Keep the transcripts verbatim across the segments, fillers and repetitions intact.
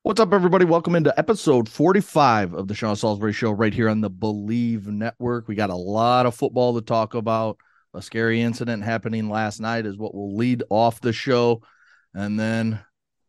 What's up, everybody? Welcome into episode forty-five of the Sean Salisbury Show right here on the Believe Network. We got a lot of football to talk about. A scary incident happening last night is what will lead off the show. And then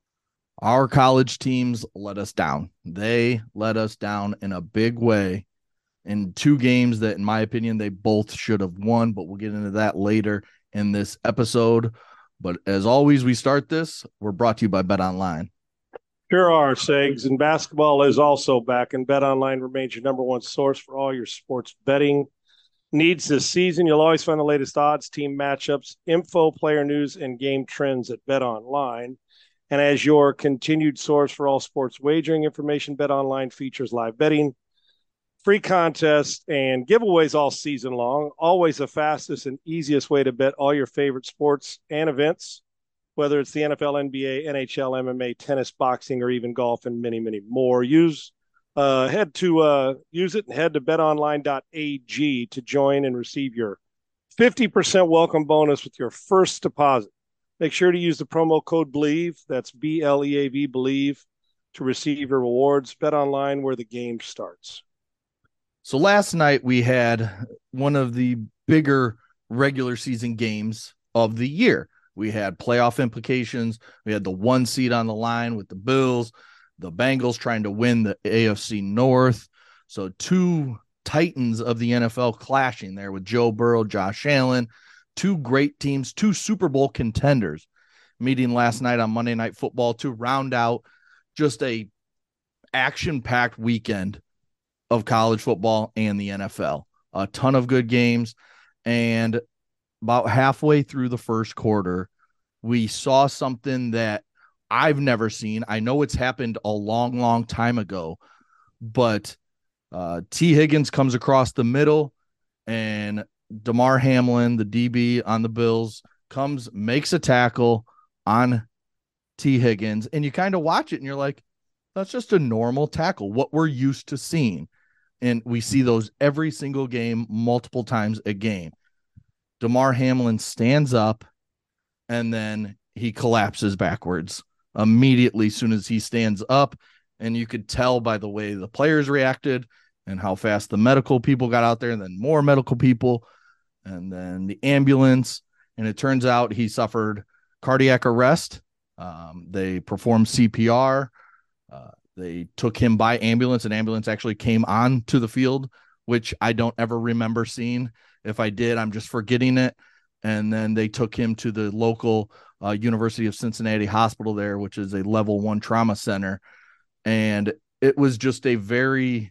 our college teams let us down. They let us down in a big way in two games that, in my opinion, they both should have won, but we'll get into that later in this episode. But as always, we start this. We're brought to you by BetOnline. Sure are, Segs. And basketball is also back, and BetOnline remains your number one source for all your sports betting needs this season. You'll always find the latest odds, team matchups, info, player news, and game trends at BetOnline. And as your continued source for all sports wagering information, BetOnline features live betting, free contests, and giveaways all season long. Always the fastest and easiest way to bet all your favorite sports and events, whether it's the N F L, N B A, N H L, M M A, tennis, boxing, or even golf, and many, many more. Use uh, head to uh, use it and head to bet online dot a g to join and receive your fifty percent welcome bonus with your first deposit. Make sure to use the promo code BELIEVE, that's B L E A V, BELIEVE, to receive your rewards. Bet online where the game starts. So last night we had one of the bigger regular season games of the year. We had playoff implications. We had the one seed on the line with the Bills, the Bengals trying to win the A F C North. So two titans of the N F L clashing there with Joe Burrow, Josh Allen, two great teams, two Super Bowl contenders meeting last night on Monday Night Football to round out just a action-packed weekend of college football and the N F L. A ton of good games. And about halfway through the first quarter, we saw something that I've never seen. I know it's happened a long, long time ago, but uh, T. Higgins comes across the middle, and Damar Hamlin, the D B on the Bills, comes, makes a tackle on T. Higgins, and you kind of watch it, and you're like, that's just a normal tackle, what we're used to seeing. And we see those every single game, multiple times a game. Damar Hamlin stands up, and then he collapses backwards immediately as soon as he stands up. And you could tell by the way the players reacted and how fast the medical people got out there, and then more medical people, and then the ambulance. And it turns out he suffered cardiac arrest. Um, they performed C P R. Uh, they took him by ambulance. An ambulance actually came on to the field, which I don't ever remember seeing. If I did, I'm just forgetting it. And then they took him to the local uh, University of Cincinnati hospital there, which is a level one trauma center. And it was just a very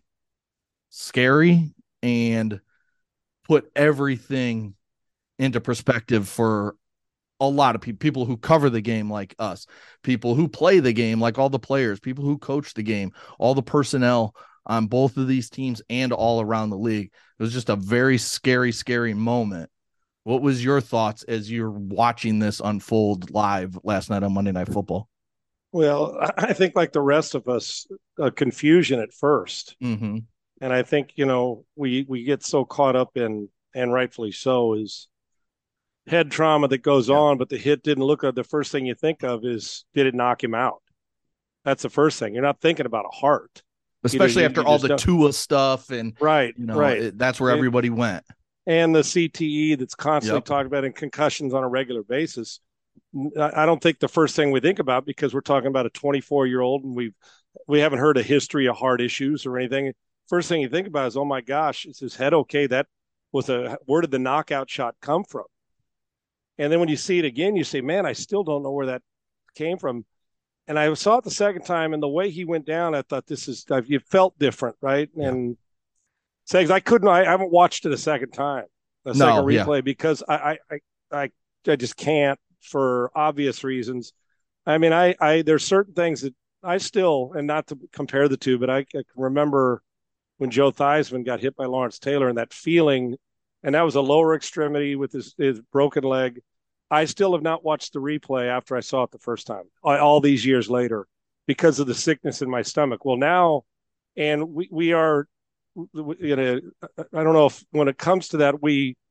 scary and put everything into perspective for a lot of people, people who cover the game like us, people who play the game like all the players, people who coach the game, all the personnel on both of these teams and all around the league. It was just a very scary, scary moment. What was your thoughts as you're watching this unfold live last night on Monday Night Football? Well, I think like the rest of us, uh, confusion at first. Mm-hmm. And I think, you know, we, we get so caught up in, and rightfully so, is head trauma that goes Yeah. on, but the hit didn't look like the first thing you think of is, did it knock him out? That's the first thing. You're not thinking about a heart. You, Especially you, after you all just the don't. Tua stuff. And, Right, you know, right. it, that's where It, everybody went. and the C T E that's constantly Yep. talked about in concussions on a regular basis. I don't think the first thing we think about, because we're talking about a twenty-four year old and we've, we haven't heard a history of heart issues or anything. First thing you think about is, oh my gosh, is his head okay? That was a, where did the knockout shot come from? And then when you see it again, you say, man, I still don't know where that came from. And I saw it the second time, and the way he went down, I thought this is, it felt different, right? Yeah. And Segs, I couldn't, I, I haven't watched it a second time, a second No. Yeah. replay, because I, I, I, I just can't, for obvious reasons. I mean, I, I, there's certain things that I still, and not to compare the two, but I, I can remember when Joe Theismann got hit by Lawrence Taylor and that feeling, and that was a lower extremity with his, his broken leg. I still have not watched the replay after I saw it the first time, all these years later, because of the sickness in my stomach. Well, now, and we, we are, you know, I don't know if when it comes to that, we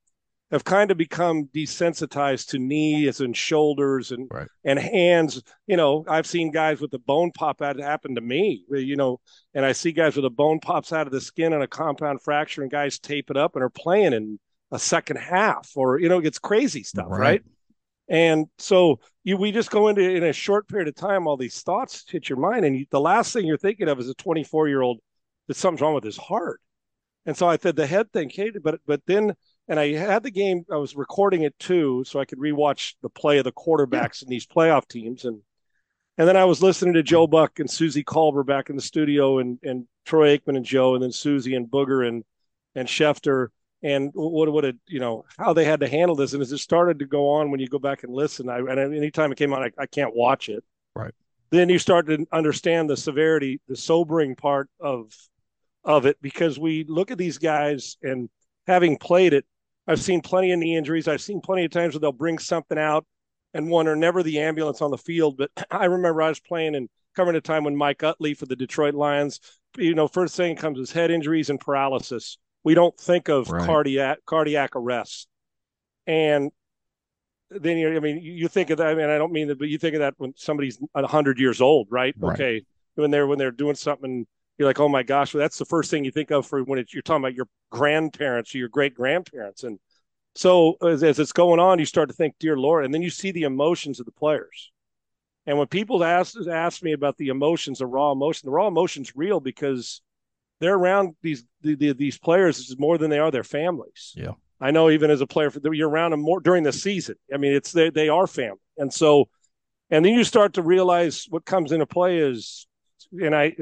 have kind of become desensitized to knees and shoulders and Right. and hands. You know, I've seen guys with the bone pop out. It happened to me. You know, and I see guys with a bone pops out of the skin and a compound fracture, and guys tape it up and are playing in a second half, or you know, it's crazy stuff, right? Right. And so you, we just go into in a short period of time, all these thoughts hit your mind, and you, the last thing you're thinking of is a twenty-four year old that something's wrong with his heart. And so I said the head thing, Kate, but but then, and I had the game, I was recording it too, so I could rewatch the play of the Yeah. quarterbacks in these playoff teams, and and then I was listening to Joe Buck and Susie Culver back in the studio, and and Troy Aikman and Joe, and then Susie and Booger and and Schefter, and what what it you know how they had to handle this, and as it started to go on, when you go back and listen, I and anytime it came on, I, I can't watch it. Right. Then you start to understand the severity, the sobering part of of it, because we look at these guys, and having played it, I've seen plenty of knee injuries. I've seen plenty of times where they'll bring something out and one are never the ambulance on the field. But I remember I was playing and covering a time when Mike Utley for the Detroit Lions, you know, first thing comes is head injuries and paralysis. We don't think of Right. cardiac cardiac arrest. And then you I mean, you think of that. I mean, I don't mean that, but you think of that when somebody's a hundred years old, right? Right. Okay. When they're, when they're doing something, you're like, oh my gosh, well, that's the first thing you think of for when it's, you're talking about your grandparents or your great grandparents. And so as, as it's going on, you start to think, dear Lord, and then you see the emotions of the players. And when people ask, ask me about the emotions, the raw emotion, the raw emotion's real, because they're around these, the, the, these players more than they are their families. Yeah. I know even as a player, you're around them more during the season. I mean, it's, they, they are family. And so, and then you start to realize what comes into play is, and I,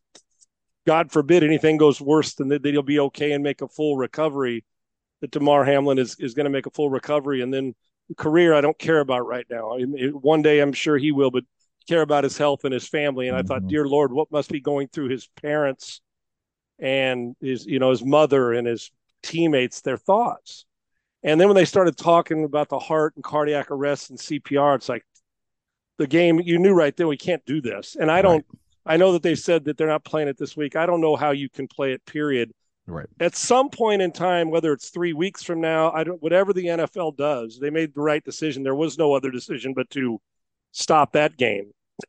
God forbid anything goes worse than that, he'll be okay and make a full recovery. That Damar Hamlin is, is going to make a full recovery. And then career, I don't care about right now. I mean, one day I'm sure he will, but care about his health and his family. And mm-hmm. I thought, dear Lord, what must be going through his parents and his, you know, his mother and his teammates, their thoughts. And then when they started talking about the heart and cardiac arrest and C P R, it's like the game, you knew right then we can't do this. And I don't, right. I know that they said that they're not playing it this week. I don't know how you can play it, period. Right. At some point in time, whether it's three weeks from now, I don't, whatever the N F L does, they made the right decision. There was no other decision but to stop that game.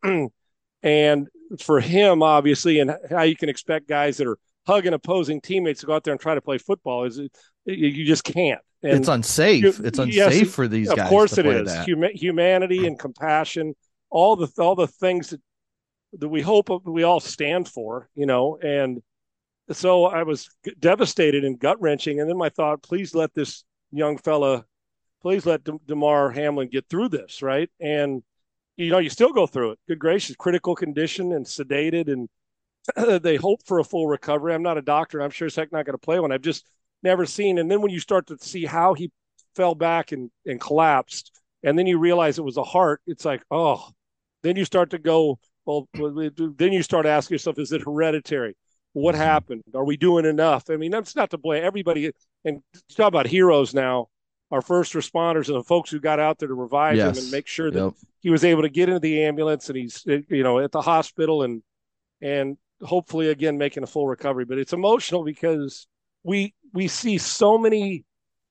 And for him, obviously, and how you can expect guys that are hugging opposing teammates to go out there and try to play football is you just can't. And it's unsafe. You, it's unsafe yes, for these of guys. Of course to it play is. That. Hum- humanity and compassion, all the all the things that that we hope we all stand for, you know. And so I was devastated and gut wrenching. And then my thought, please let this young fella, please let De- Damar Hamlin get through this, right? And you know, you still go through it. Good gracious, critical condition and sedated, and they hope for a full recovery. I'm not a doctor. I'm sure it's heck not going to play one. I've just never seen. And then when you start to see how he fell back and, and collapsed, and then you realize it was a heart, it's like, oh, then you start to go, well, then you start asking yourself, is it hereditary? What happened? Are we doing enough? I mean, that's not to blame everybody. And talk about heroes now, our first responders and the folks who got out there to revive yes. him and make sure that yep. he was able to get into the ambulance and he's, you know, at the hospital and, and hopefully again, making a full recovery. But it's emotional because we, we see so many.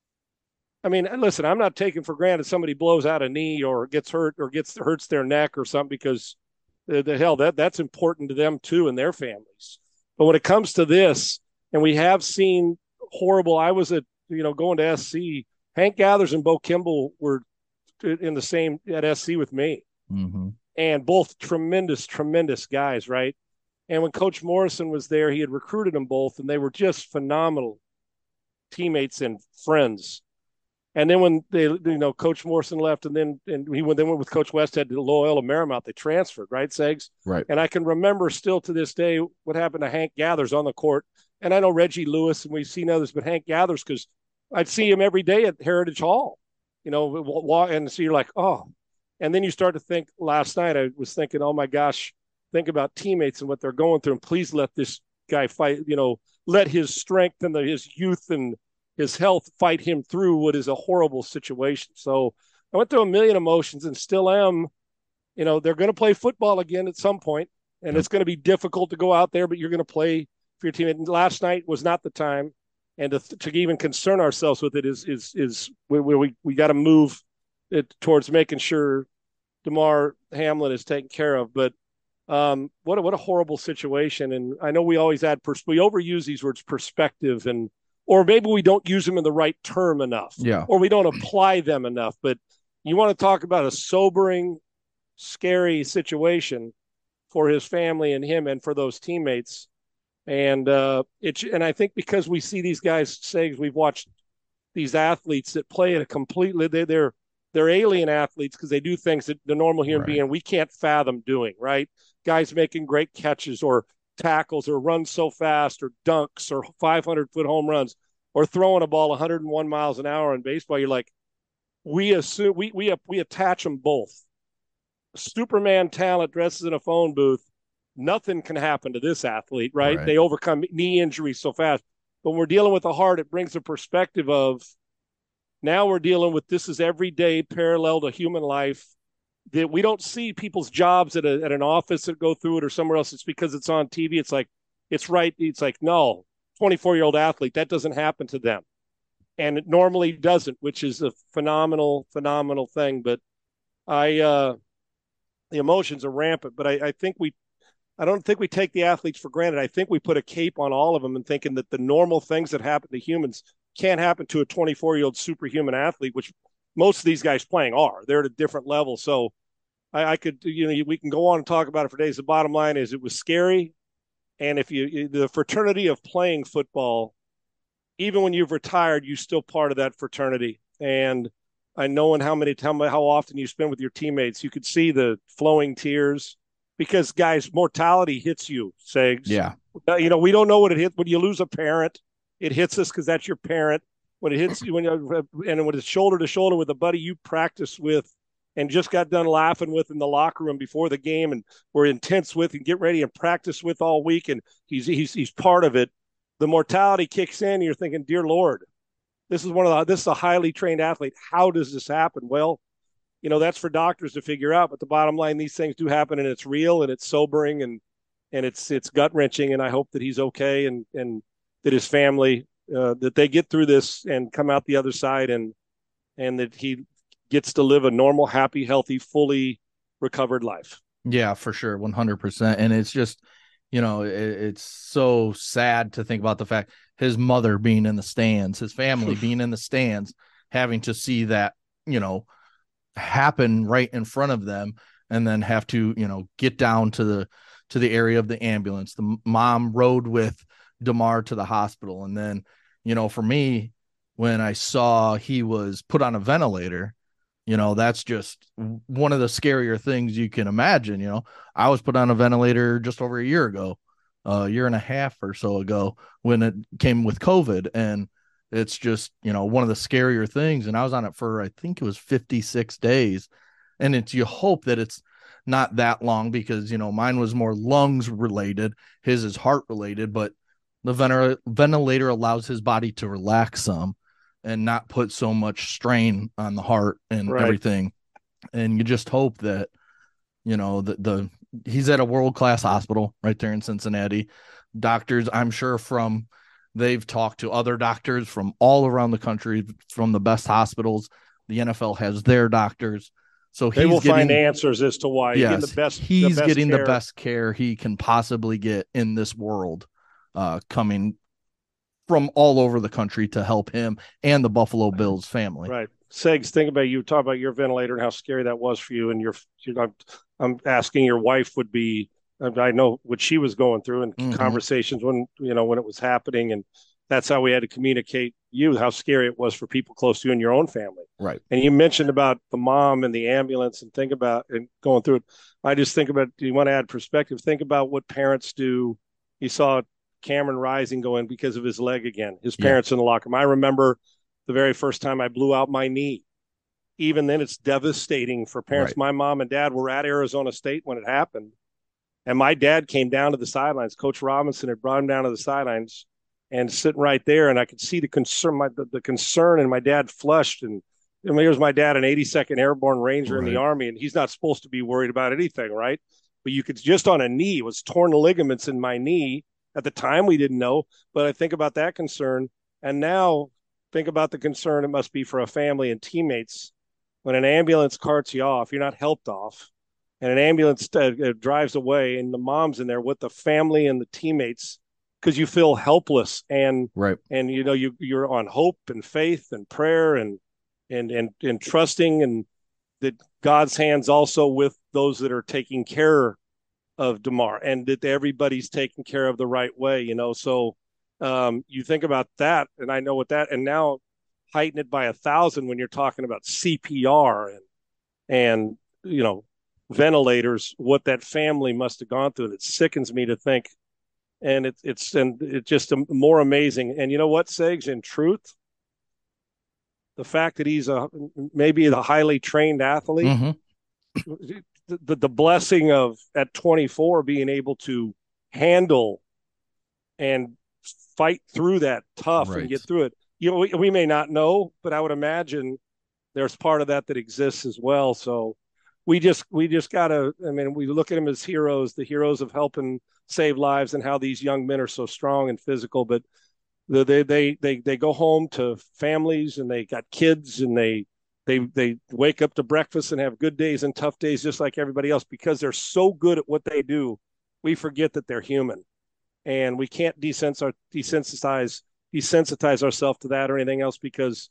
I mean, listen, I'm not taking for granted somebody blows out a knee or gets hurt or gets hurts their neck or something, because the, the hell that that's important to them too and their families. But when it comes to this, and we have seen horrible, I was at, you know, going to S C, Hank Gathers and Bo Kimball were in the same at S C with me. Mm-hmm. And both tremendous, tremendous guys, right? And when Coach Morrison was there, he had recruited them both, and they were just phenomenal teammates and friends. And then when they, you know, Coach Morrison left, and then and he went, they went with Coach Westhead to Loyola Marymount. They transferred, right, Segs? Right. And I can remember still to this day what happened to Hank Gathers on the court. And I know Reggie Lewis, and we've seen others, but Hank Gathers, because I'd see him every day at Heritage Hall, you know, and so you're like, oh. And then you start to think, last night I was thinking, oh my gosh, think about teammates and what they're going through, and please let this guy fight, you know, let his strength and the, his youth and his health fight him through what is a horrible situation. So I went through a million emotions and still am. You know, they're going to play football again at some point, and yep. it's going to be difficult to go out there, but you're going to play for your team. And last night was not the time. and to, to even concern ourselves with it is is is where we we, we got to move it towards making sure Damar Hamlin is taken care of. But um, what a, what a horrible situation. And I know we always add pers- we overuse these words perspective, and or maybe we don't use them in the right term enough, Yeah. or we don't apply them enough. But you want to talk about a sobering, scary situation for his family and him and for those teammates. And uh, it's and I think because we see these guys say we've watched these athletes that play at a completely they, they're they're alien athletes because they do things that the normal human Right. being we can't fathom doing. Right, guys making great catches or tackles or runs so fast or dunks or five hundred foot home runs or throwing a ball one hundred one miles an hour in baseball. You're like, we assume we we we attach them both. Superman talent dresses in a phone booth. Nothing can happen to this athlete, right? Right. They overcome knee injuries so fast. But when we're dealing with the heart, it brings a perspective of now we're dealing with this is everyday parallel to human life. That we don't see people's jobs at, a, at an office that go through it or somewhere else. It's because it's on T V. It's like, it's right. It's like, no, twenty-four year old athlete, that doesn't happen to them. And it normally doesn't, which is a phenomenal, phenomenal thing. But I, uh, the emotions are rampant, but I, I think we I don't think we take the athletes for granted. I think we put a cape on all of them and thinking that the normal things that happen to humans can't happen to a twenty-four year old superhuman athlete, which most of these guys playing are. They're at a different level. So I, I could, you know, we can go on and talk about it for days. The bottom line is it was scary. And if you, the fraternity of playing football, even when you've retired, you're still part of that fraternity. And I know and how many, how, how often you spend with your teammates, you could see the flowing tears. Because guys, mortality hits you, Segs. Yeah. Uh, you know, we don't know what it hits when you lose a parent. It hits us because that's your parent. When it hits you, when you, and when it's shoulder to shoulder with a buddy you practice with, and just got done laughing with in the locker room before the game, and were intense with, and get ready and practice with all week, and he's he's he's part of it. The mortality kicks in. And you're thinking, dear Lord, this is one of the this is a highly trained athlete. How does this happen? Well, you know, that's for doctors to figure out. But the bottom line, these things do happen, and it's real, and it's sobering, and and it's it's gut wrenching. And I hope that he's okay, and and that his family uh, that they get through this and come out the other side, and and that he gets to live a normal, happy, healthy, fully recovered life. Yeah, for sure, one hundred percent. And it's just, you know, it, it's so sad to think about the fact his mother being in the stands, his family being in the stands, having to see that, you know, happen right in front of them, and then have to, you know, get down to the to the area of the ambulance. The mom rode with Damar to the hospital, and then, you know, for me, when I saw he was put on a ventilator, you know, that's just one of the scarier things you can imagine. You know, I was put on a ventilator just over a year ago, a year and a half or so ago, when it came with COVID, and it's just, you know, one of the scarier things. And I was on it for, I think it was fifty-six days. And it's, you hope that it's not that long, because, you know, mine was more lungs related. His is heart related, but the ventilator ventilator allows his body to relax some and not put so much strain on the heart and Right. everything. And you just hope that, you know, the, the, he's at a world-class hospital right there in Cincinnati. Doctors, I'm sure from, they've talked to other doctors from all around the country, from the best hospitals. The N F L has their doctors. So They he's will getting, find answers as to why. yes, Getting the best, he's the best getting care. the best care he can possibly get in this world, uh, coming from all over the country to help him and the Buffalo Bills family. Right. Segs, think about you talk about your ventilator and how scary that was for you. And your, you know, I'm asking your wife would be, I know what she was going through, and mm-hmm. conversations when, you know, when it was happening. And that's how we had to communicate you, how scary it was for people close to you and your own family. Right. And you mentioned about the mom and the ambulance, and think about and going through it. I just think about, do you want to add perspective? Think about what parents do. You saw Cameron Rising going because of his leg again, his parents yeah. in the locker room. I remember the very first time I blew out my knee. Even then, it's devastating for parents. Right. My mom and dad were at Arizona State when it happened. And my dad came down to the sidelines. Coach Robinson had brought him down to the sidelines and sitting right there. And I could see the concern, my, the, the concern, and my dad flushed. And, and here's my dad, an eighty-second Airborne Ranger right. in the Army, and he's not supposed to be worried about anything, right? But you could just on a knee, it was torn ligaments in my knee. At the time, we didn't know. But I think about that concern. And now think about the concern it must be for a family and teammates when an ambulance carts you off, you're not helped off, and an ambulance uh, drives away, and the mom's in there with the family and the teammates because you feel helpless and Right. and you know you you're on hope and faith and prayer and and and and trusting and that God's hands also with those that are taking care of Damar and that everybody's taken care of the right way, you know. So um, you think about that, and I know what that, and now heighten it by a thousand when you're talking about C P R and and you know ventilators, what that family must have gone through. And it sickens me to think, and it's it's and it's just more amazing. And you know what, Segs, in truth, the fact that he's a maybe a highly trained athlete, Mm-hmm. the, the blessing of at twenty-four being able to handle and fight through that tough Right. and get through it. You know, we, we may not know, but I would imagine there's part of that that exists as well. So we just we just gotta. I mean, we look at them as heroes, the heroes of helping save lives, and how these young men are so strong and physical. But they they they they go home to families, and they got kids, and they they they wake up to breakfast and have good days and tough days just like everybody else because they're so good at what they do. We forget that they're human, and we can't desensitize desensitize desensitize ourselves to that or anything else because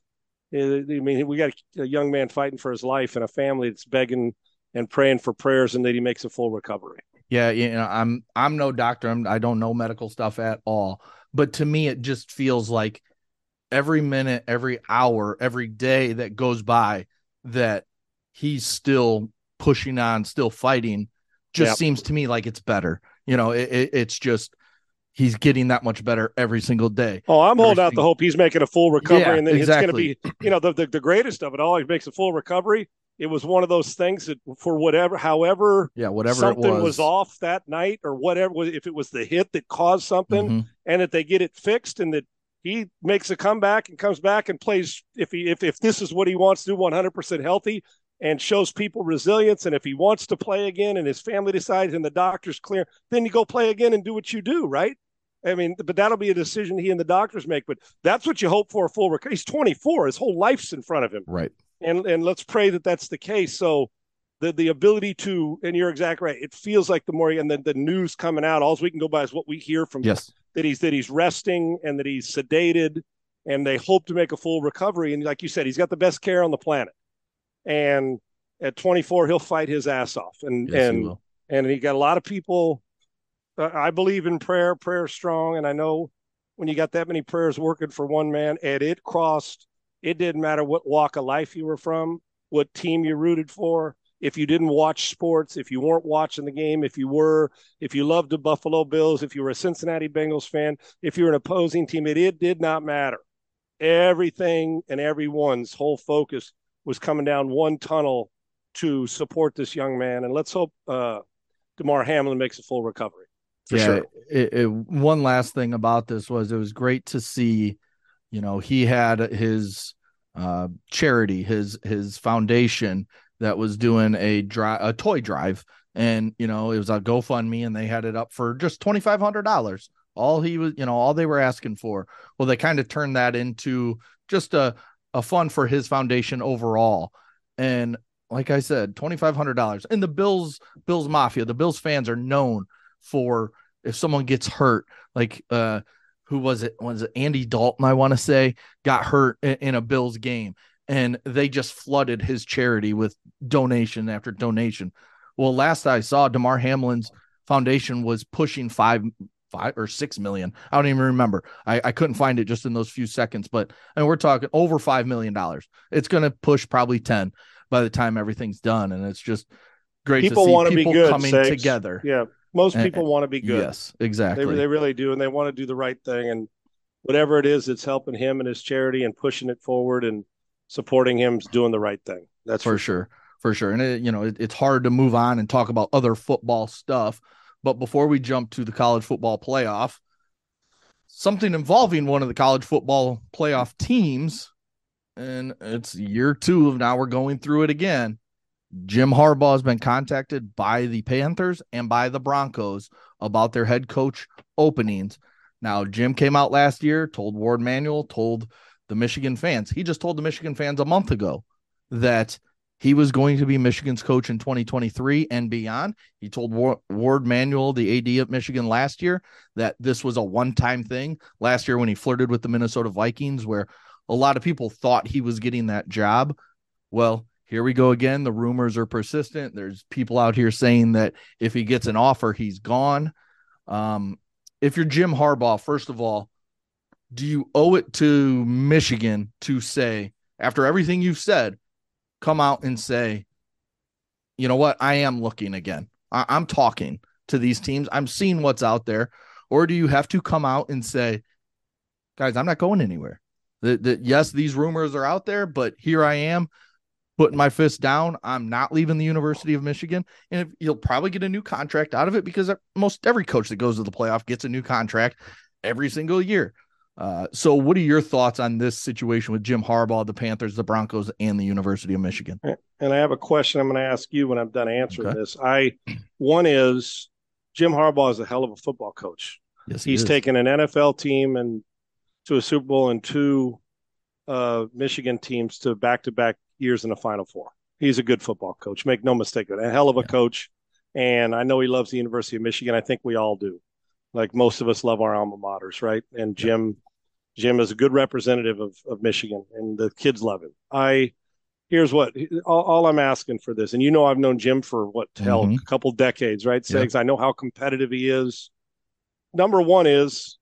I mean we got a young man fighting for his life and a family that's begging and praying for prayers and that he makes a full recovery. Yeah, you know, I'm I'm no doctor. I'm, I don't know medical stuff at all. But to me, it just feels like every minute, every hour, every day that goes by that he's still pushing on, still fighting, just Yep. seems to me like it's better. You know, it, it, it's just he's getting that much better every single day. Oh, I'm every holding out single... the hope he's making a full recovery, yeah, and then exactly. it's going to be, you know, the, the the greatest of it all. He makes a full recovery. It was one of those things that for whatever, however, yeah, whatever something it was. was off that night or whatever, if it was the hit that caused something, mm-hmm. and that they get it fixed, and that he makes a comeback and comes back and plays. If he if if this is what he wants to do, one hundred percent healthy, and shows people resilience, and if he wants to play again, and his family decides, and the doctor's clear, then you go play again and do what you do, right? I mean, but that'll be a decision he and the doctors make. But that's what you hope for a full recovery. He's twenty-four. His whole life's in front of him. Right. And and let's pray that that's the case. So the the ability to, and you're exactly right. It feels like the more, and then the news coming out, all we can go by is what we hear from yes. that he's that he's resting and that he's sedated, and they hope to make a full recovery. And like you said, he's got the best care on the planet. And at twenty-four, he'll fight his ass off. And yes, and he and he got a lot of people. I believe in prayer. Prayer strong, and I know when you got that many prayers working for one man, and it crossed. It didn't matter what walk of life you were from, what team you rooted for. If you didn't watch sports, if you weren't watching the game, if you were, if you loved the Buffalo Bills, if you were a Cincinnati Bengals fan, if you're an opposing team, it, it did not matter. Everything and everyone's whole focus was coming down one tunnel to support this young man. And let's hope uh, Damar Hamlin makes a full recovery. For yeah, sure. It, it, one last thing about this was it was great to see, you know, he had his uh, charity, his his foundation that was doing a drive, a toy drive, and you know it was a GoFundMe, and they had it up for just twenty-five hundred dollars. All he was, you know, all they were asking for. Well, they kind of turned that into just a a fund for his foundation overall, and like I said, twenty-five hundred dollars. And the Bills Bills Mafia, the Bills fans are known for if someone gets hurt, like uh who was it was it Andy Dalton, I want to say, got hurt in, in a Bills game, and they just flooded his charity with donation after donation. Well, last I saw, Damar Hamlin's foundation was pushing five five or six million. I don't even remember. I, I couldn't find it just in those few seconds, but and we're talking over five million dollars. It's gonna push probably ten by the time everything's done, and it's just great people to see want to people be good, coming Segs. together. Yeah, most And- people want to be good. Yes, exactly. They, they really do, and they want to do the right thing. And whatever it is that's helping him and his charity and pushing it forward and supporting him is doing the right thing. That's for, for sure. For sure. And, it, you know, it, it's hard to move on and talk about other football stuff. But before we jump to the college football playoff, something involving one of the college football playoff teams, and it's year two of now we're going through it again. Jim Harbaugh has been contacted by the Panthers and by the Broncos about their head coach openings. Now, Jim came out last year, told Ward Manuel, told the Michigan fans. He just told the Michigan fans a month ago that he was going to be Michigan's coach in twenty twenty-three and beyond. He told Ward Manuel, the A D at Michigan last year, that this was a one-time thing. Last year when he flirted with the Minnesota Vikings, where a lot of people thought he was getting that job. Well, here we go again. The rumors are persistent. There's people out here saying that if he gets an offer, he's gone. Um, if you're Jim Harbaugh, first of all, do you owe it to Michigan to say, after everything you've said, come out and say, you know what, I am looking again. I- I'm talking to these teams. I'm seeing what's out there. Or do you have to come out and say, guys, I'm not going anywhere. That, that yes, these rumors are out there, but here I am putting my fist down. I'm not leaving the University of Michigan. And if, you'll probably get a new contract out of it, because most every coach that goes to the playoff gets a new contract every single year. Uh, so what are your thoughts on this situation with Jim Harbaugh, the Panthers, the Broncos, and the University of Michigan? And I have a question I'm going to ask you when I'm done answering Okay. this. I one is Jim Harbaugh is a hell of a football coach. Yes, he He's is. taken an N F L team and to a Super Bowl and two uh, Michigan teams to back-to-back years in the Final Four. He's a good football coach. Make no mistake of it. A hell of a Yeah. coach. And I know he loves the University of Michigan. I think we all do. Like most of us love our alma maters, right? And Jim yeah. Jim is a good representative of, of Michigan, and the kids love him. I here's what all, all I'm asking for this, and you know I've known Jim for what hell Mhm. a couple decades, right? Yeah. Segs, I know how competitive he is. Number one is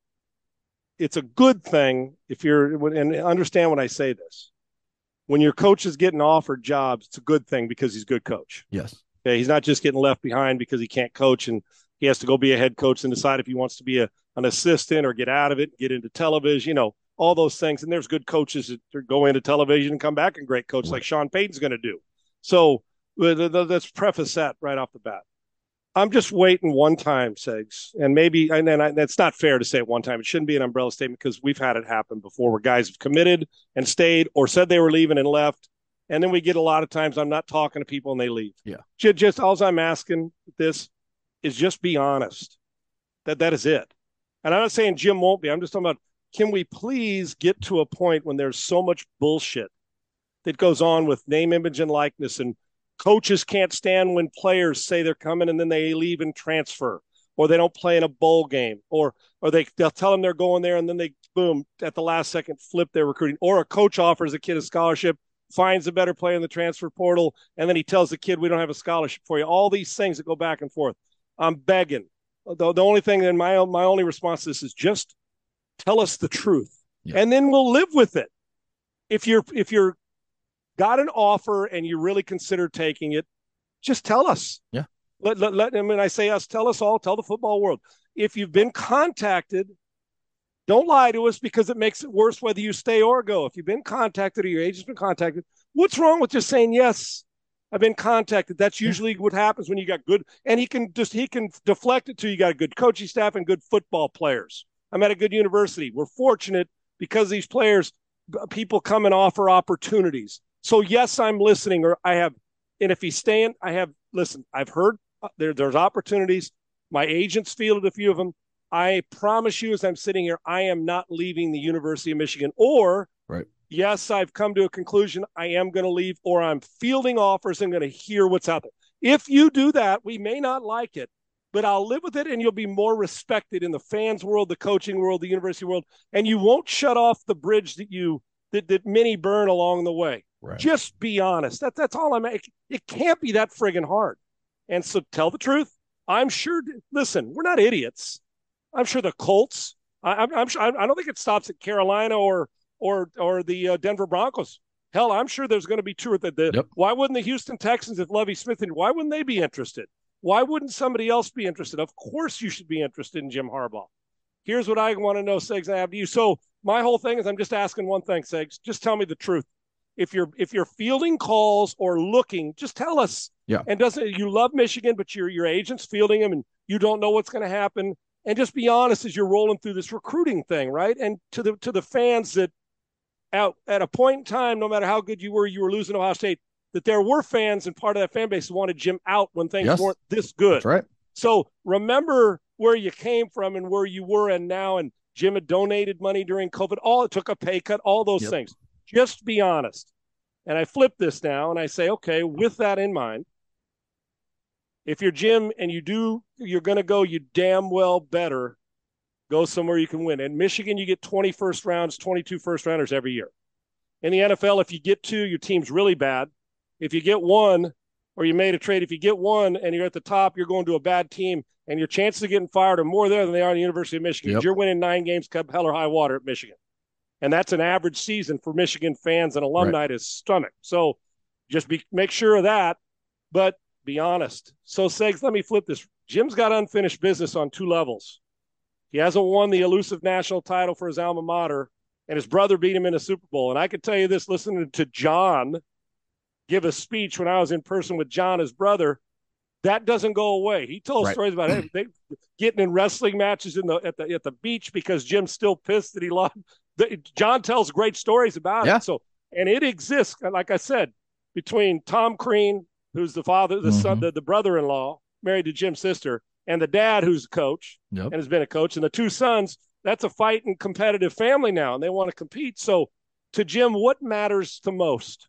it's a good thing if you're, and understand when I say this, when your coach is getting offered jobs, it's a good thing because he's a good coach. Yes. Okay, he's not just getting left behind because he can't coach and he has to go be a head coach and decide if he wants to be a, an assistant or get out of it, get into television, you know, all those things. And there's good coaches that go into television and come back and great coach right. like Sean Payton's going to do. So let's preface that right off the bat. I'm just waiting one time, Segs, and maybe, and then it's not fair to say it one time. It shouldn't be an umbrella statement because we've had it happen before where guys have committed and stayed or said they were leaving and left. And then we get a lot of times I'm not talking to people and they leave. Yeah. Just, just all I'm asking this is just be honest. That that is it. And I'm not saying Jim won't be. I'm just talking about, can we please get to a point when there's so much bullshit that goes on with name, image, and likeness, and coaches can't stand when players say they're coming and then they leave and transfer, or they don't play in a bowl game, or or they, they'll tell them they're going there and then they, boom, at the last second flip their recruiting. Or a coach offers a kid a scholarship, finds a better player in the transfer portal, and then he tells the kid, we don't have a scholarship for you. All these things that go back and forth. I'm begging. The, the only thing, and my, my only response to this is just tell us the truth, yeah. and then we'll live with it. If you're if you're got an offer and you really consider taking it, just tell us. Yeah. Let, let, let I mean, I say us, tell us all, tell the football world. If you've been contacted, don't lie to us because it makes it worse whether you stay or go. If you've been contacted or your agent's been contacted, what's wrong with just saying, yes, I've been contacted? That's usually yeah. what happens when you got good, and he can just, he can deflect it to you got a good coaching staff and good football players. I'm at a good university. We're fortunate because these players, people come and offer opportunities. So yes, I'm listening, or I have, and if he's staying, I have, listen, I've heard there, there's opportunities. My agents fielded a few of them. I promise you, as I'm sitting here, I am not leaving the University of Michigan. Or, right. yes, I've come to a conclusion, I am going to leave, or I'm fielding offers and going to hear what's out there. If you do that, we may not like it, but I'll live with it, and you'll be more respected in the fans world, the coaching world, the university world, and you won't shut off the bridge that you that, that many burn along the way. Right. Just be honest. That, that's all I'm it, it can't be that friggin' hard. And so tell the truth. I'm sure, listen, we're not idiots. I'm sure the Colts, I, I'm, I'm sure, I don't think it stops at Carolina or or or the uh, Denver Broncos. Hell, I'm sure there's going to be two or the, the yep. Why wouldn't the Houston Texans, if Lovie Smith, why wouldn't they be interested? Why wouldn't somebody else be interested? Of course you should be interested in Jim Harbaugh. Here's what I want to know, Segs, I have to you. So my whole thing is I'm just asking one thing, Segs. Just tell me the truth. If you're if you're fielding calls or looking, just tell us. Yeah. And doesn't you love Michigan, but your your agent's fielding them and you don't know what's going to happen. And just be honest as you're rolling through this recruiting thing, right? And to the to the fans that at, at a point in time, no matter how good you were, you were losing Ohio State, that there were fans and part of that fan base who wanted Jim out when things yes. weren't this good. That's right. So remember where you came from and where you were and now, and Jim had donated money during COVID. All it took a pay cut, all those Yep. things. Just be honest. And I flip this now and I say, okay, with that in mind, if you're Jim and you do, you're going to go, you damn well better go somewhere you can win. In Michigan, you get twenty first rounds, twenty-two first rounders every year. In the N F L, if you get two, your team's really bad. If you get one, or you made a trade, if you get one and you're at the top, you're going to a bad team, and your chances of getting fired are more there than they are in the University of Michigan. Yep. You're winning nine games, come hell or high water at Michigan. And that's an average season for Michigan fans and alumni right. to stomach. So just be, make sure of that, but be honest. So, Segs, let me flip this. Jim's got unfinished business on two levels. He hasn't won the elusive national title for his alma mater, and his brother beat him in a Super Bowl. And I can tell you this, listening to John give a speech when I was in person with John, his brother, that doesn't go away. He told right. stories about hey, they, getting in wrestling matches in the at the at the beach because Jim's still pissed that he lost. John tells great stories about yeah. it. So, and it exists, like I said, between Tom Crean, who's the father, the mm-hmm. son, the, the brother-in-law, married to Jim's sister, and the dad, who's a coach yep. and has been a coach, and the two sons. That's a fighting, competitive family now, and they want to compete. So, to Jim, what matters the most?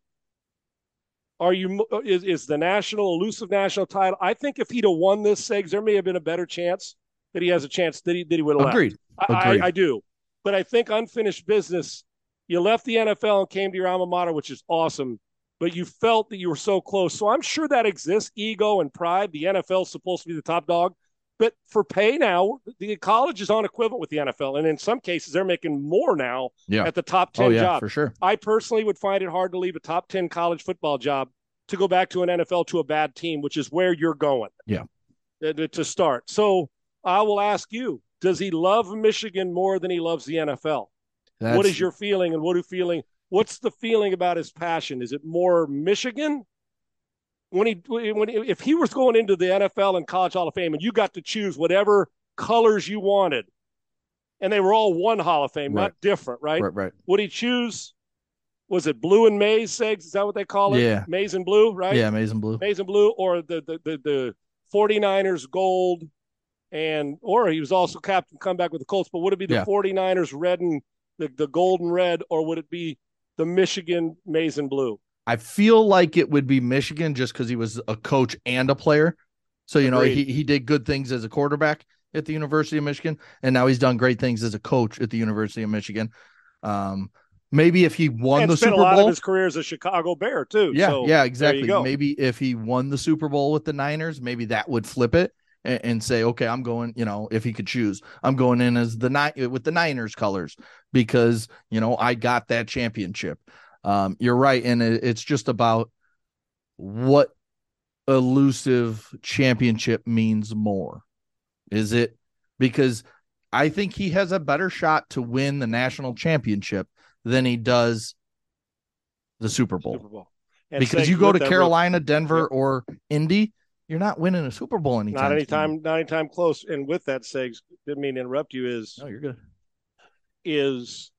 Are you is, is the national elusive national title? I think if he'd have won this, Segs, there may have been a better chance that he has a chance that he that he would have Agreed. left. I, Agreed. I, I do, but I think unfinished business. You left the N F L and came to your alma mater, which is awesome. But you felt that you were so close. So I'm sure that exists, ego and pride. The N F L is supposed to be the top dog. But for pay now, the college is on equivalent with the N F L. And in some cases, they're making more now yeah. at the top ten oh, yeah, job. For sure. I personally would find it hard to leave a top ten college football job to go back to an N F L to a bad team, which is where you're going. Yeah. To start. So I will ask you, does he love Michigan more than he loves the N F L? That's... What is your feeling and what are feeling? What's the feeling about his passion? Is it more Michigan? When he, when he, if he was going into the N F L and College Hall of Fame and you got to choose whatever colors you wanted, and they were all one Hall of Fame, right. not different, right? Right, right. Would he choose, was it blue and maize, Segs? Is that what they call it? Yeah. Maize and blue, right? Yeah, maize and blue. Maize and blue, or the, the, the, the 49ers gold, and or he was also captain comeback with the Colts, but would it be the yeah. 49ers red and the, the gold and red, or would it be the Michigan maize and blue? I feel like it would be Michigan just because he was a coach and a player. So, you know, he, he did good things as a quarterback at the University of Michigan, and now he's done great things as a coach at the University of Michigan. Um, maybe if he won and the spent Super a lot Bowl, of his career as a Chicago Bear too. Yeah, so yeah, exactly. Maybe if he won the Super Bowl with the Niners, maybe that would flip it and, and say, okay, I'm going, you know, if he could choose, I'm going in as the nine with the Niners colors because, you know, I got that championship. Um, you're right. And it, it's just about what elusive championship means more. Is it because I think he has a better shot to win the national championship than he does the Super Bowl. Super Bowl. Because you go to Carolina, real- Denver, yeah. or Indy, you're not winning a Super Bowl anytime. Not anytime, soon. not anytime close. And with that, Segs, didn't mean to interrupt you, is no, you're good. Is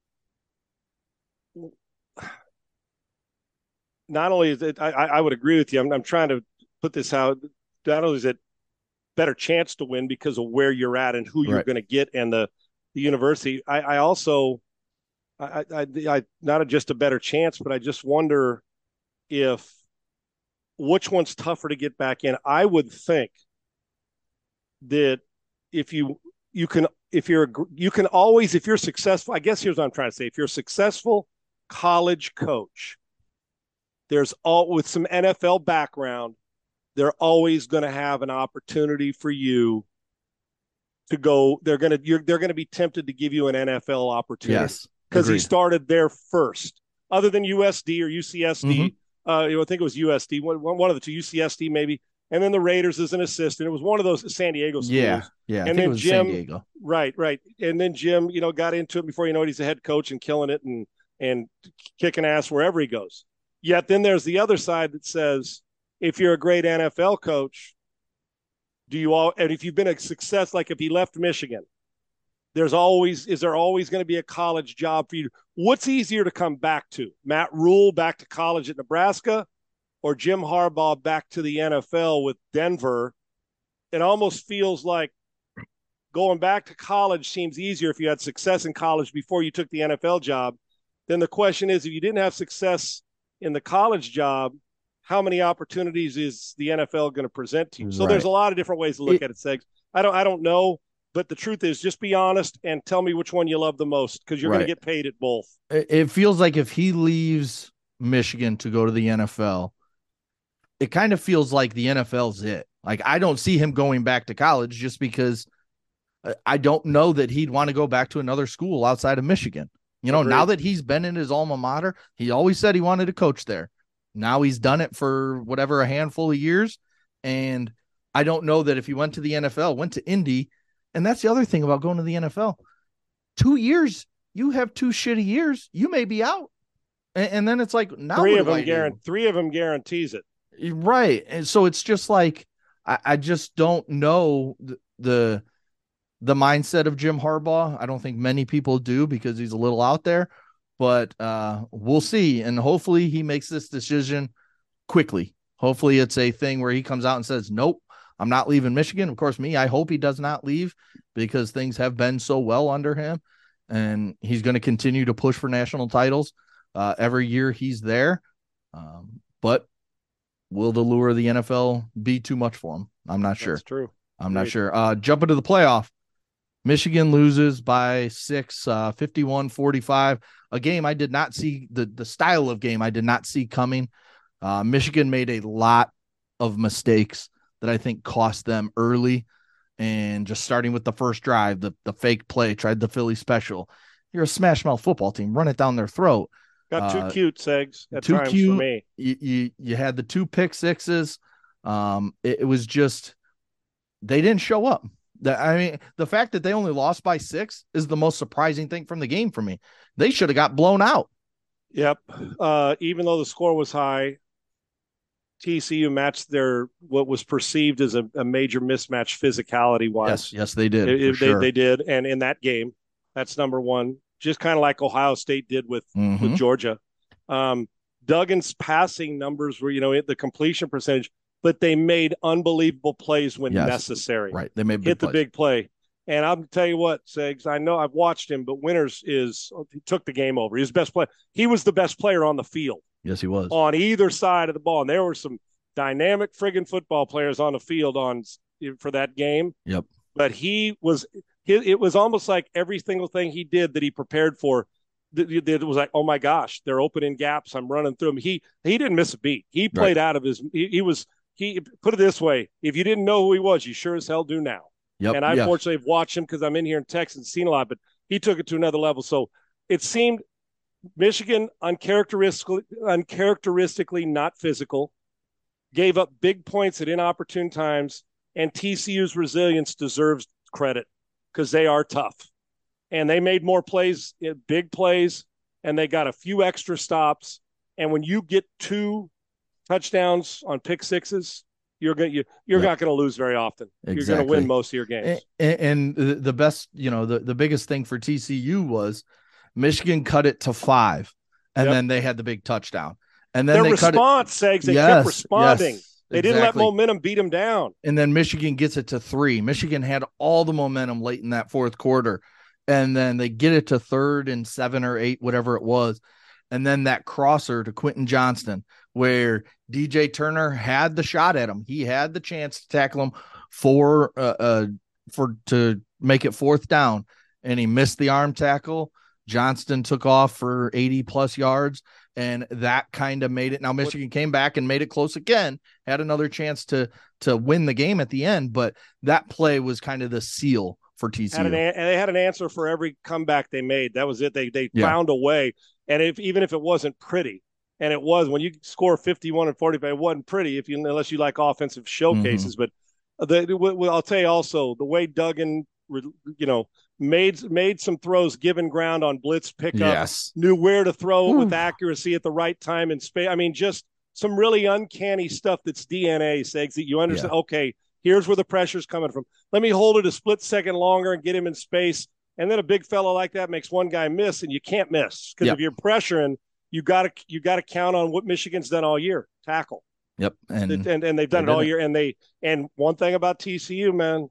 not only is it, I, I would agree with you. I'm, I'm trying to put this out. Not only is it better chance to win because of where you're at and who you're right. going to get and the, the university. I, I also, I, I, I, not just a better chance, but I just wonder if which one's tougher to get back in. I would think that if you, you can, if you're, you can always, if you're successful, I guess here's what I'm trying to say. If you're a successful college coach, there's all with some N F L background, they're always going to have an opportunity for you to go. They're going to, you're, they're going to be tempted to give you an N F L opportunity. Yes. Because he started there first, other than U S D or U C S D. Mm-hmm. Uh, you know, I think it was U S D, one, one of the two, U C S D maybe. And then the Raiders as an assistant. It was one of those San Diego schools. Yeah, yeah. I and think then it was Jim, San Diego. Right, right. And then Jim, you know, got into it before you know it. He's a head coach and killing it and and kicking ass wherever he goes. Yet then there's the other side that says, if you're a great N F L coach, do you all, and if you've been a success, like if he left Michigan, there's always, is there always going to be a college job for you? What's easier to come back to? Matt Rule back to college at Nebraska or Jim Harbaugh back to the N F L with Denver? It almost feels like going back to college seems easier if you had success in college before you took the N F L job. Then the question is, if you didn't have success in the college job, how many opportunities is the N F L going to present to you? So Right. there's a lot of different ways to look It- at it, Segs. I don't, I don't know, but the truth is, just be honest and tell me which one you love the most, because you're Right. going to get paid at both. It it feels like if he leaves Michigan to go to the N F L, it kind of feels like the N F L's it. Like, I don't see him going back to college just because I- I don't know that he'd want to go back to another school outside of Michigan. You know, Agreed. now that he's been in his alma mater, he always said he wanted to coach there. Now he's done it for whatever, a handful of years. And I don't know that if he went to the N F L, went to Indy, and that's the other thing about going to the N F L. Two years, you have two shitty years, you may be out. And, and then it's like, now Three what of do them I do? guarantee. Three of them guarantees it. Right. And so it's just like, I, I just don't know the, the the mindset of Jim Harbaugh. I don't think many people do, because he's a little out there, but uh, we'll see. And hopefully he makes this decision quickly. Hopefully it's a thing where he comes out and says, nope, I'm not leaving Michigan. Of course, me, I hope he does not leave, because things have been so well under him, and he's going to continue to push for national titles uh, every year he's there. Um, but will the lure of the N F L be too much for him? I'm not sure. That's true. I'm not Agreed. sure. Uh, jumping to the playoff. Michigan loses by six, uh, fifty-one forty-five. A game I did not see, the, the style of game I did not see coming. Uh, Michigan made a lot of mistakes that I think cost them early. And just starting with the first drive, the, the fake play, tried the Philly special. You're a smash mouth football team. Run it down their throat. Got too Uh, cute, Segs, at too times cute. for me. You, you, you had the two pick sixes. Um, it, it was just, they didn't show up. The, I mean, the fact that they only lost by six is the most surprising thing from the game for me. They should have got blown out. Yep. Uh, even though the score was high, T C U matched their what was perceived as a, a major mismatch physicality wise. Yes, yes, they did. It- for it- they, sure. they did, and in that game, that's number one. Just kind of like Ohio State did with Mhm. with Georgia. Um, Duggan's passing numbers were, you know, the completion percentage, but they made unbelievable plays when Yes. necessary. Right. They made big Hit the plays. big play. And I'll tell you what, Segs, I know I've watched him, but Winters is he took the game over. He was best player. He was the best player on the field Yes, he was. on either side of the ball. And there were some dynamic friggin' football players on the field on for that game. Yep. But he was it was almost like every single thing he did that he prepared for. It was like, oh my gosh, they're opening gaps. I'm running through them. He he didn't miss a beat. He played right. out of his. He, he was he put it this way: if you didn't know who he was, you sure as hell do now. Yep. And I yes. fortunately have watched him because I'm in here in Texas and seen a lot. But he took it to another level. So it seemed Michigan uncharacteristically uncharacteristically not physical, gave up big points at inopportune times, and T C U's resilience deserves credit because they are tough. And they made more plays, big plays, and they got a few extra stops. And when you get two touchdowns on pick sixes, you're going you you're yep. not going to lose very often. Exactly. You're going to win most of your games. And, and the best, you know, the, the biggest thing for T C U was Michigan cut it to five, and yep. then they had the big touchdown. And then their they response, cut it, Segs, they yes, kept responding. Yes. They exactly. didn't let momentum beat them down. And then Michigan gets it to three. Michigan had all the momentum late in that fourth quarter. And then they get it to third and seven or eight, whatever it was. And then that crosser to Quentin Johnston, where D J Turner had the shot at him. He had the chance to tackle him for, uh, uh, for to make it fourth down. And he missed the arm tackle. Johnston took off for eighty plus yards. And that kind of made it. Now Michigan came back and made it close again, had another chance to to win the game at the end, but that play was kind of the seal for T C U. Had an, and they had an answer for every comeback they made. That was it. They they yeah. found a way. And if even if it wasn't pretty, and it was when you score fifty-one and forty-five, it wasn't pretty if you unless you like offensive showcases. Mm-hmm. But the, well, I'll tell you also the way Duggan, you know, made made some throws, given ground on blitz pickup, yes. knew where to throw it with accuracy at the right time and space. I mean, just some really uncanny stuff that's D N A, Segs, that you understand. Yeah. Okay, here's where the pressure's coming from. Let me hold it a split second longer and get him in space. And then a big fella like that makes one guy miss, and you can't miss because yep. if you're pressuring, you got to you got to count on what Michigan's done all year: tackle. Yep, and and, and they've done they it all year. It. And they and one thing about T C U, man.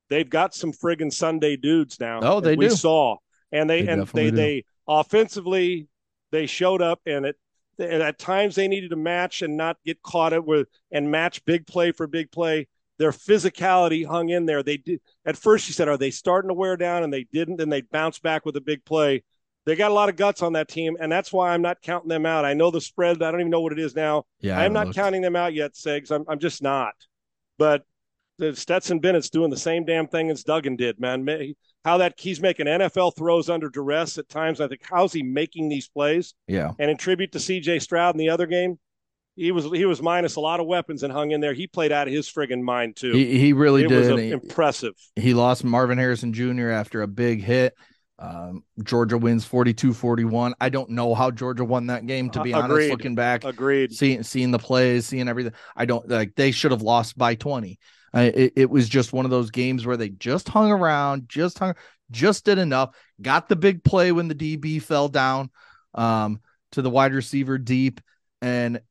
they've got some friggin' Sunday dudes now. Oh, they we do. saw, and they, They and definitely they do. they offensively they showed up, and it and at times they needed to match and not get caught up with and match big play for big play. Their physicality hung in there. They did at first. You said, are they starting to wear down? And they didn't. And they bounced back with a big play. They got a lot of guts on that team, and that's why I'm not counting them out. I know the spread. I don't even know what it is now. Yeah, I am I not looked. counting them out yet, Segs. I'm, I'm just not. But the Stetson Bennett's doing the same damn thing as Duggan did, man. How that he's making N F L throws under duress at times. I think, how's he making these plays? Yeah. And in tribute to C J Stroud in the other game, he was he was minus a lot of weapons and hung in there. He played out of his friggin' mind too. He, he really it did. was a, he, impressive. He lost Marvin Harrison Junior after a big hit. Um, Georgia wins forty-two forty-one. I don't know how Georgia won that game, to be Uh, honest, agreed. looking back, Agreed. seeing, seeing the plays, seeing everything. I don't like, they should have lost by twenty. Uh, it, it was just one of those games where they just hung around, just hung, just did enough, got the big play when the D B fell down um, to the wide receiver deep. And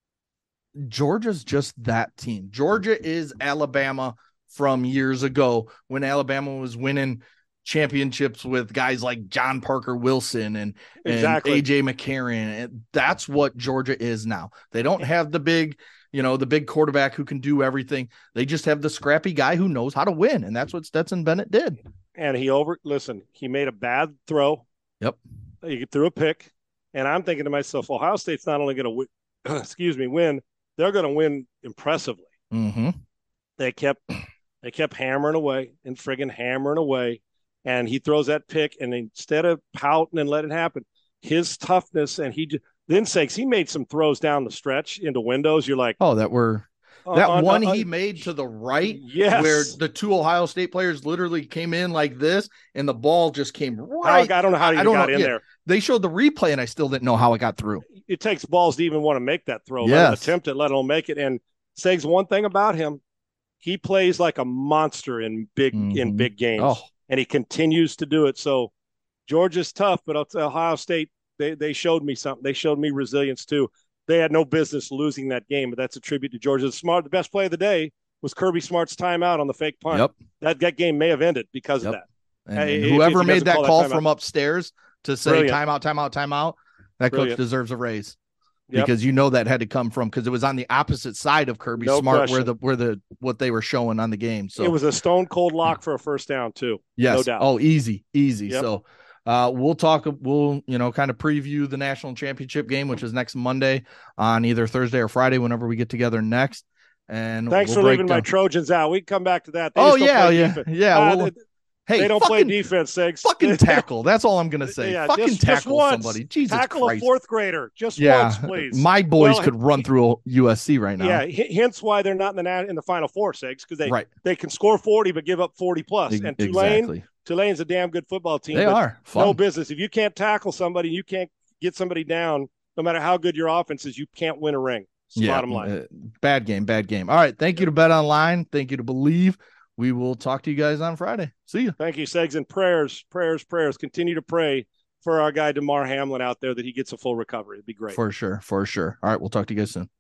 Georgia's just that team. Georgia is Alabama from years ago when Alabama was winning championships with guys like John Parker Wilson and, Exactly. and A J McCarron. And that's what Georgia is now. They don't have the big, you know, the big quarterback who can do everything. They just have the scrappy guy who knows how to win. And that's what Stetson Bennett did. And he over, listen, he made a bad throw. Yep. He threw a pick. And I'm thinking to myself, Ohio State's not only going to win, excuse me, win, they're going to win impressively. Mm-hmm. They kept, they kept hammering away and friggin' hammering away. And he throws that pick, and instead of pouting and let it happen, his toughness, and he then sakes, he made some throws down the stretch into windows. You're like, oh, that were that uh, one uh, he uh, made to the right, yes, where the two Ohio State players literally came in like this, and the ball just came right. I don't know how he I don't got know, in yeah. there. They showed the replay, and I still didn't know how it got through. It takes balls to even want to make that throw. Yes. Let him attempt it, let him make it. And Segs, one thing about him, he plays like a monster in big Mm-hmm. in big games. Oh. And he continues to do it. So Georgia's tough, but Ohio State, they, they showed me something. They showed me resilience too. They had no business losing that game, but that's a tribute to Georgia. The smart, the best play of the day was Kirby Smart's timeout on the fake punt. Yep. That, that game may have ended because Yep. of that. And, If- and if whoever he made doesn't that call call, that timeout. from upstairs to say Brilliant. timeout, timeout, timeout, that Brilliant. coach deserves a raise. Yep. Because you know that had to come from because it was on the opposite side of Kirby No Smart question. where the where the what they were showing on the game. So It was a stone cold lock for a first down too. yes. No doubt. Oh, easy, easy. Yep. So uh, we'll talk. We'll you know kind of preview the national championship game, which is next Monday on either Thursday or Friday, whenever we get together next. And Thanks we'll for leaving down. my Trojans out. We can come back to that. They Oh just don't yeah, play yeah, defense. yeah. Uh, Well, they, hey, they don't fucking, play defense, Segs. fucking tackle. That's all I'm gonna say. Yeah, fucking just, just tackle once. somebody. Jesus tackle Christ. a fourth grader. Just yeah, once, please. my boys Well, could run through U S C right now. Yeah, h- hence why they're not in the nat- in the Final Four, Segs, because they right. they can score forty but give up forty plus. E- And Tulane, exactly. Tulane's a damn good football team. They but are fun. no business. If you can't tackle somebody, you can't get somebody down. No matter how good your offense is, you can't win a ring. It's the Yeah, bottom line. uh, bad game, bad game. All right, thank you to Bet Online. Thank you to Believe. We will talk to you guys on Friday. See you. Thank you, Segs, and prayers, prayers, prayers. Continue to pray for our guy DeMar Hamlin out there that he gets a full recovery. It'd be great. For sure, for sure. All right, we'll talk to you guys soon.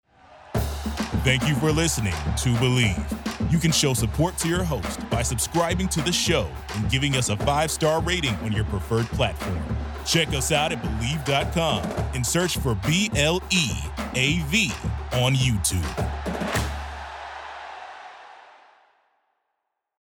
Thank you for listening to Believe. You can show support to your host by subscribing to the show and giving us a five-star rating on your preferred platform. Check us out at Believe dot com and search for B L E A V on YouTube.